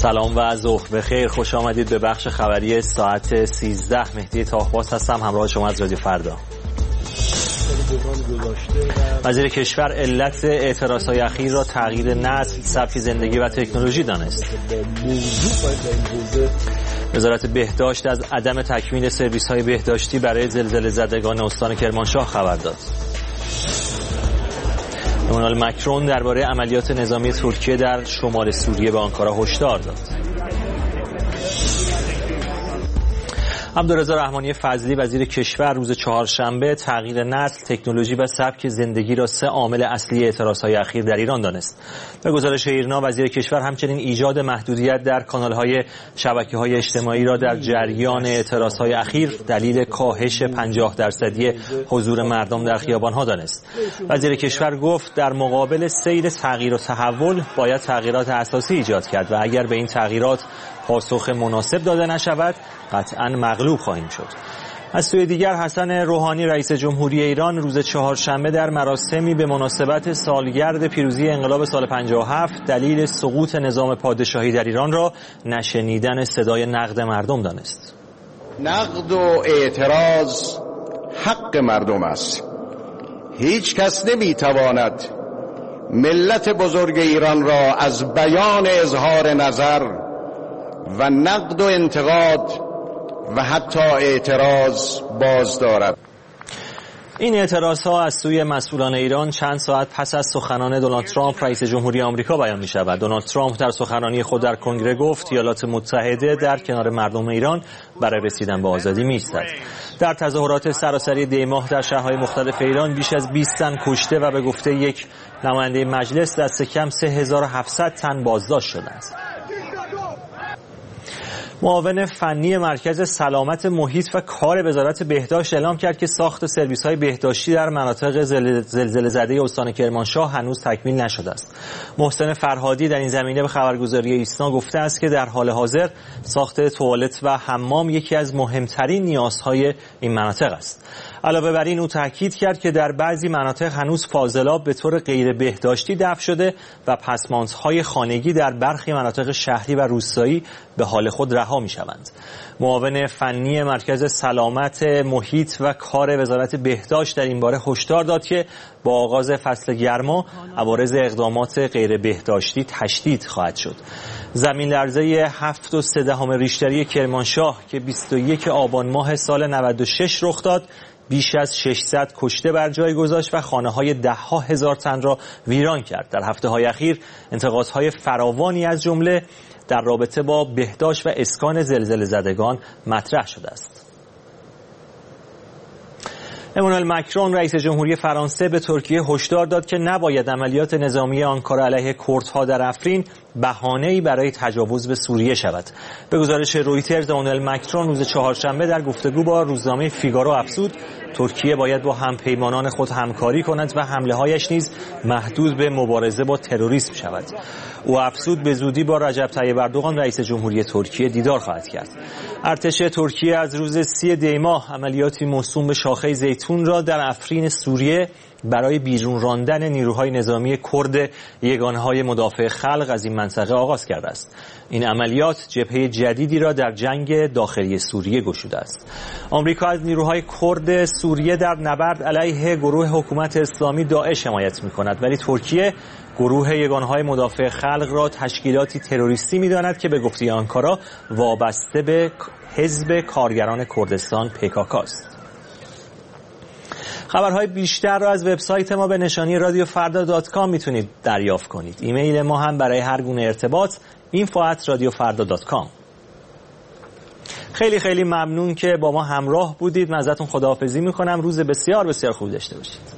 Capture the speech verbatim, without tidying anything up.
سلام و ظهر بخیر، خوش آمدید به بخش خبری ساعت سیزده. مهدی طاهباز هستم، همراه شما از رادیو فردا. وزیر کشور علت اعتراضهای اخیر را تغییر نسل، سبک زندگی و تکنولوژی دانست. وزارت بهداشت از عدم تکمیل سرویس‌های بهداشتی برای زلزله زدگان استان کرمانشاه خبر داد. امانوئل مکرون درباره عملیات نظامی ترکیه در شمال سوریه به آنکارا هشدار داد. عبدالرضا رحمانی فضلی وزیر کشور روز چهارشنبه تغییر نسل، تکنولوژی و سبک زندگی را سه عامل اصلی اعتراضهای اخیر در ایران دانست. به گزارش ایرنا وزیر کشور همچنین ایجاد محدودیت در کانال‌های شبکه‌های اجتماعی را در جریان اعتراضهای اخیر دلیل کاهش پنجاه درصدی حضور مردم در خیابان‌ها دانست. وزیر کشور گفت در مقابل سیر تغییر و تحول باید تغییرات اساسی ایجاد کرد و اگر به این تغییرات پاسخ مناسب داده نشود قطعاً مغلوب خواهیم شد. از سوی دیگر حسن روحانی رئیس جمهوری ایران روز چهارشنبه در مراسمی به مناسبت سالگرد پیروزی انقلاب سال پنجاه و هفت دلیل سقوط نظام پادشاهی در ایران را نشنیدن صدای نقد مردم دانست. نقد و اعتراض حق مردم است. هیچ کس نمیتواند ملت بزرگ ایران را از بیان اظهار نظر و نقد و انتقاد و حتی اعتراض باز دارد. این اعتراضها از سوی مسئولان ایران چند ساعت پس از سخنان دونالد ترامپ رئیس جمهوری آمریکا بیان می شود. دونالد ترامپ در سخنرانی خود در کنگره گفت ایالات متحده در کنار مردم ایران برای رسیدن به آزادی می ایستد. در تظاهرات سراسری دی ماه در شهرهای مختلف ایران بیش از بیست تن کشته و به گفته یک نماینده مجلس دست کم سه هزار و هفتصد تن بازداشت شده است. معاون فنی مرکز سلامت محیط و کار وزارت بهداشت اعلام کرد که ساخت سرویس‌های بهداشتی در مناطق زلزله زده استان کرمانشاه هنوز تکمیل نشده است. محسن فرهادی در این زمینه به خبرگزاری ایسنا گفته است که در حال حاضر ساخت توالت و حمام یکی از مهمترین نیازهای این مناطق است. علاوه بر این او تاکید کرد که در بعضی مناطق هنوز فاضلاب به طور غیر بهداشتی دفع شده و پسماندهای خانگی در برخی مناطق شهری و روستایی به حال خود رها می‌شوند. معاون فنی مرکز سلامت محیط و کار وزارت بهداشت در این باره هشدار داد که با آغاز فصل گرما عوارض اقدامات غیر بهداشتی تشدید خواهد شد. زمین لرزه هفت و سه دهم ریشتری کرمانشاه که بیست و یک آبان ماه سال نود و شش رخ داد بیش از ششصد کشته بر جای گذاشت و خانه‌های ده‌ها هزار تن را ویران کرد. در هفته‌های اخیر انتقادهای فراوانی از جمله در رابطه با بهداشت و اسکان زلزله زدگان مطرح شده است. امانوئل مکرون رئیس جمهوری فرانسه به ترکیه هشدار داد که نباید عملیات نظامی آنکارا علیه کردها در افرین بهانه‌ای برای تجاوز به سوریه شود. به گزارش رویترز امانوئل مکرون روز چهارشنبه در گفتگو با روزنامه فیگارو افزود ترکیه باید با همپیمانان خود همکاری کند و حمله‌هایش نیز محدود به مبارزه با تروریسم شود. او افزود به زودی با رجب طیب اردوغان رئیس جمهوری ترکیه دیدار خواهد کرد. ارتش ترکیه از روز سی دی ماه عملیاتی موسوم به شاخه زیتون را در افرین سوریه برای بیرون راندن نیروهای نظامی کرد یگانه‌های مدافع خلق از این منطقه آغاز کرده است. این عملیات جبهه جدیدی را در جنگ داخلی سوریه گشوده است. آمریکا از نیروهای کرد سوریه در نبرد علیه گروه حکومت اسلامی داعش حمایت می‌کند، ولی ترکیه گروه یگانه‌های مدافع خلق را تشکیلاتی تروریستی می‌داند که به گفته آنکارا وابسته به حزب کارگران کردستان پی کی کی است. خبرهای بیشتر را از وبسایت ما به نشانی رادیو فردا دات کام میتونید دریافت کنید. ایمیل ما هم برای هر گونه ارتباط اینفو ات رادیو فردا دات کام. خیلی خیلی ممنون که با ما همراه بودید. من ازتون خداحافظی میکنم. روز بسیار بسیار خوب داشته باشید.